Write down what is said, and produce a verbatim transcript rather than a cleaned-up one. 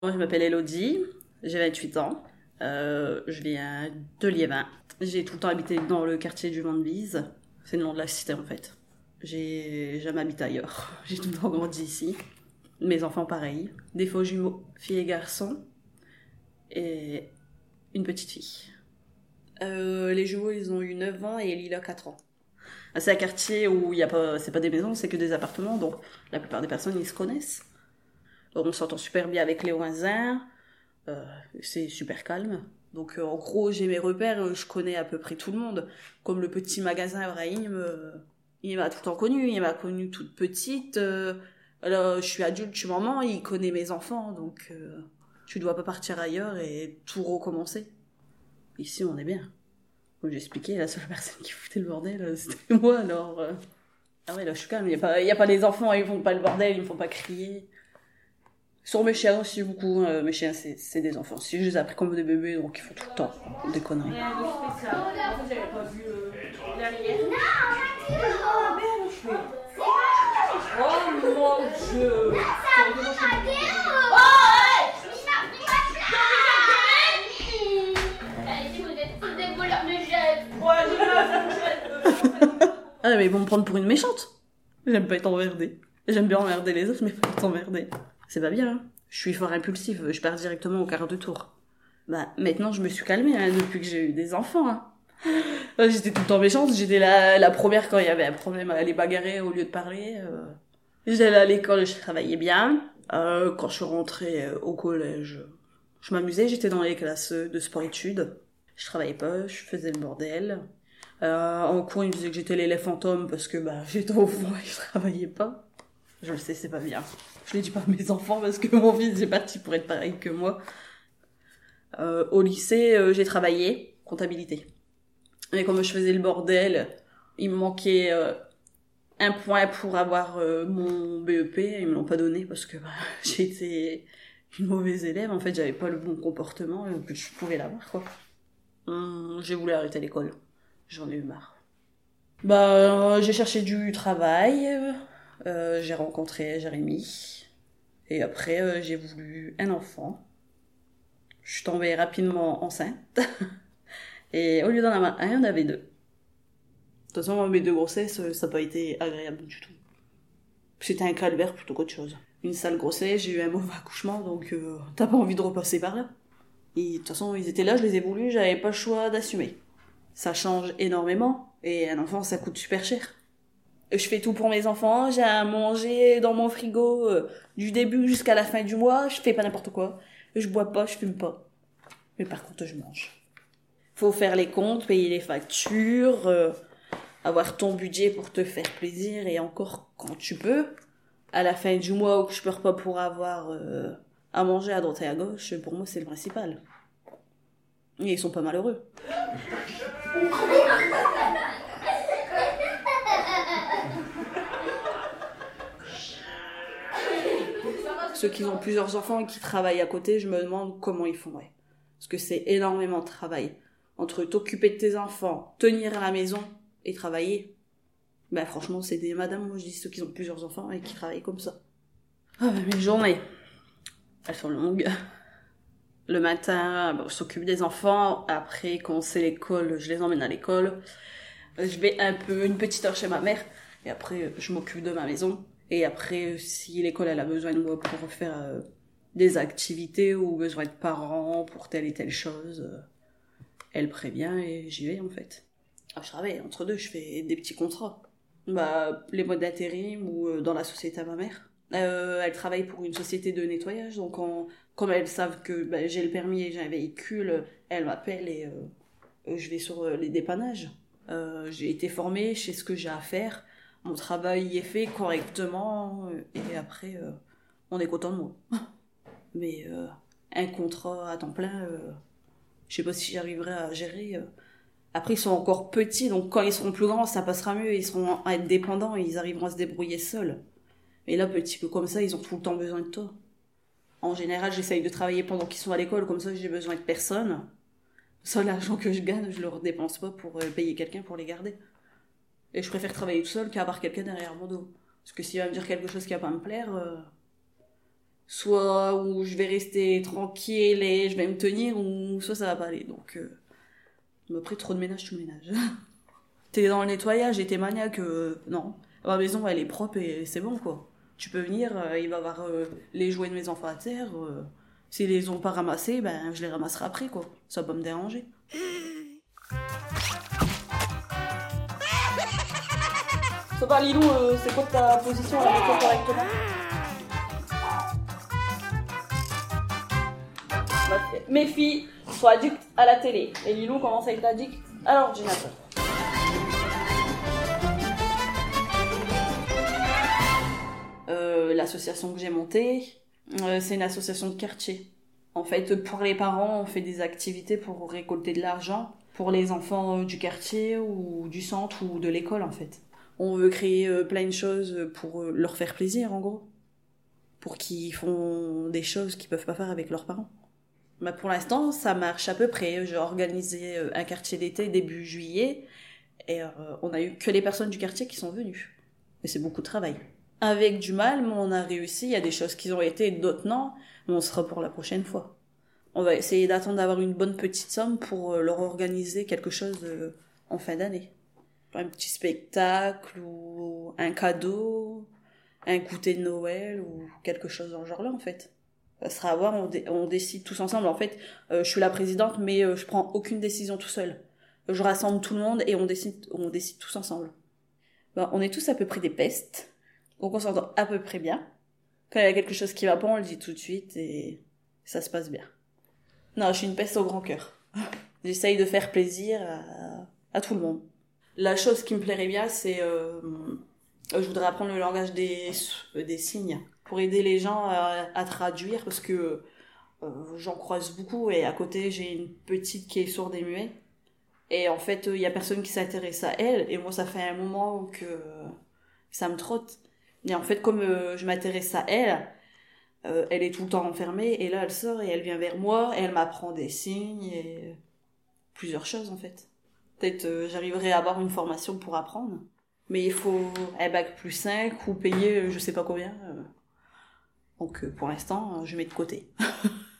Moi, je m'appelle Elodie, j'ai vingt-huit ans, euh, je viens de Liévin. J'ai tout le temps habité dans le quartier du Mandevise, c'est le nom de la cité en fait. J'ai jamais habité ailleurs, j'ai tout le temps grandi ici. Mes enfants pareil, des faux jumeaux, filles et garçons, et une petite fille. Euh, les jumeaux, ils ont eu neuf ans et Lila quatre ans. C'est un quartier où il y a pas, c'est pas des maisons, c'est que des appartements, donc la plupart des personnes, ils se connaissent. On s'entend super bien avec les voisins. Euh, c'est super calme. Donc euh, en gros, j'ai mes repères, euh, je connais à peu près tout le monde. Comme le petit magasin Brahim, euh, il m'a tout le temps connue, il m'a connue toute petite. Euh, alors, je suis adulte, je suis maman, il connaît mes enfants, donc euh, tu dois pas partir ailleurs et tout recommencer. Ici, on est bien. Comme j'ai expliqué, la seule personne qui foutait le bordel, euh, c'était moi, alors... euh, Ah ouais, là, je suis calme, il y a pas, il y a pas les enfants, ils font pas le bordel, ils me font pas crier. Sur mes chiens aussi, beaucoup. Euh, mes chiens, c'est, c'est des enfants. Si je les ai appris comme des bébés, donc ils font tout le temps des conneries. Rien de spécial. En fait, j'avais pas vu euh, la lumière. Oh merde, je fais. Oh mon dieu. Ah, mais ils vont me prendre pour une méchante. J'aime pas être emmerdée. J'aime bien emmerder les autres, mais pas être emmerdée. C'est pas bien, hein. Je suis fort impulsive, je pars directement au quart de tour. Bah, maintenant, je me suis calmée, hein, depuis que j'ai eu des enfants, hein. J'étais tout le temps méchante, j'étais la, la première quand il y avait un problème à aller bagarrer au lieu de parler. Euh... J'allais à l'école, je travaillais bien. Euh, quand je suis rentrée euh, au collège, je m'amusais, j'étais dans les classes de sport-études. Je travaillais pas, je faisais le bordel. Euh, en cours, ils me disaient que j'étais l'élève fantôme parce que bah, j'étais au fond et je travaillais pas. Je le sais, c'est pas bien. Je le dis pas à mes enfants parce que mon fils est parti pour être pareil que moi. Euh, au lycée, euh, j'ai travaillé, comptabilité. Mais comme je faisais le bordel, il me manquait euh, un point pour avoir euh, mon B E P. Ils me l'ont pas donné parce que bah, j'étais une mauvaise élève. En fait, j'avais pas le bon comportement euh, que je pouvais l'avoir, quoi. Hum, j'ai voulu arrêter l'école. J'en ai eu marre. Bah, euh, j'ai cherché du travail. Euh, j'ai rencontré Jérémy. Et après, euh, j'ai voulu un enfant. Je suis tombée rapidement enceinte. Et au lieu d'en avoir un, il y en avait deux. De toute façon, mes deux grossesses, ça n'a pas été agréable du tout. C'était un calvaire plutôt qu'autre chose. Une sale grossesse, j'ai eu un mauvais accouchement, donc euh, t'as pas envie de repasser par là. Et de toute façon, ils étaient là, je les ai voulus, j'avais pas le choix d'assumer. Ça change énormément, et un enfant, ça coûte super cher. Je fais tout pour mes enfants, j'ai à manger dans mon frigo euh, du début jusqu'à la fin du mois, je fais pas n'importe quoi. Je bois pas, je fume pas. Mais par contre, je mange. Faut faire les comptes, payer les factures, euh, avoir ton budget pour te faire plaisir, et encore quand tu peux. À la fin du mois où je pleure pas pour avoir euh, à manger à droite et à gauche, pour moi c'est le principal. Et ils sont pas malheureux. Ceux qui ont plusieurs enfants et qui travaillent à côté, je me demande comment ils font, ouais. Parce que c'est énormément de travail. Entre t'occuper de tes enfants, tenir à la maison et travailler. Ben franchement, c'est des madames, moi je dis ceux qui ont plusieurs enfants et qui travaillent comme ça. Ah ben mes journées, elles sont longues. Le matin, ben, on s'occupe des enfants. Après, quand c'est l'école, je les emmène à l'école. Je vais un peu, une petite heure chez ma mère. Et après, je m'occupe de ma maison. Et après, si l'école elle a besoin de moi pour faire euh, des activités ou besoin de parents pour telle et telle chose, euh, elle prévient et j'y vais en fait. Alors, je travaille, entre deux, je fais des petits contrats. Bah, les mois d'intérim ou euh, dans la société à ma mère. Euh, elle travaille pour une société de nettoyage, donc en, comme elles savent que bah, j'ai le permis et j'ai un véhicule, elle m'appelle et euh, je vais sur euh, les dépannages. Euh, j'ai été formée, je sais ce que j'ai à faire. Mon travail est fait correctement et après, euh, on est content de moi. Mais euh, un contrat à temps plein, euh, je sais pas si j'arriverai à gérer. Euh. Après, ils sont encore petits, donc quand ils seront plus grands, ça passera mieux. Ils seront indépendants, ils arriveront à se débrouiller seuls. Mais là, petit peu comme ça, ils ont tout le temps besoin de toi. En général, j'essaye de travailler pendant qu'ils sont à l'école, comme ça j'ai besoin de personne. Ça, l'argent que je gagne, je le redépense pas pour payer quelqu'un pour les garder. Et je préfère travailler tout seul qu'avoir quelqu'un derrière mon dos. Parce que s'il va me dire quelque chose qui va pas me plaire, euh, soit où je vais rester tranquille et je vais me tenir, ou soit ça va pas aller. Donc, euh, après, trop de ménage, tout ménage. T'es dans le nettoyage et t'es maniaque, euh, non. Ma maison, elle est propre et c'est bon, quoi. Tu peux venir, euh, il va y avoir euh, les jouets de mes enfants à terre. Euh, S'ils les ont pas ramassés, ben, je les ramasserai après, quoi. Ça va pas me déranger. Ça va, Lilou, euh, c'est quoi ta position à la maison correctement? Mes filles sont addictes à la télé. Et Lilou commence à être addict à l'ordinateur. Euh, l'association que j'ai montée, euh, c'est une association de quartier. En fait, pour les parents, on fait des activités pour récolter de l'argent pour les enfants du quartier ou du centre ou de l'école, en fait. On veut créer euh, plein de choses pour euh, leur faire plaisir, en gros. Pour qu'ils font des choses qu'ils peuvent pas faire avec leurs parents. Bah pour l'instant, ça marche à peu près. J'ai organisé euh, un quartier d'été début juillet et euh, on a eu que les personnes du quartier qui sont venues. Mais c'est beaucoup de travail. Avec du mal, mais on a réussi. Il y a des choses qui ont été et d'autres non. Mais on sera pour la prochaine fois. On va essayer d'attendre d'avoir une bonne petite somme pour leur organiser quelque chose en fin d'année. Un petit spectacle ou un cadeau, un goûter de Noël ou quelque chose dans ce genre-là, en fait. Ça sera à voir, on, dé- on décide tous ensemble. En fait, euh, je suis la présidente, mais euh, je prends aucune décision tout seul. Je rassemble tout le monde et on décide, on décide tous ensemble. Ben, on est tous à peu près des pestes, donc on s'entend à peu près bien. Quand il y a quelque chose qui va pas, on le dit tout de suite et ça se passe bien. Non, je suis une peste au grand cœur. J'essaye de faire plaisir à, à tout le monde. La chose qui me plairait bien, c'est... Euh, je voudrais apprendre le langage des, des signes pour aider les gens à, à traduire, parce que euh, j'en croise beaucoup et à côté, j'ai une petite qui est sourde et muette. Et en fait, il y a personne qui s'intéresse à elle. Et moi, ça fait un moment que ça me trotte. Et en fait, comme euh, je m'intéresse à elle... Euh, elle est tout le temps enfermée et là elle sort et elle vient vers moi et elle m'apprend des signes et plusieurs choses en fait. Peut-être euh, j'arriverai à avoir une formation pour apprendre, mais il faut un bac plus cinq ou payer euh, je sais pas combien. Euh. Donc euh, pour l'instant je mets de côté.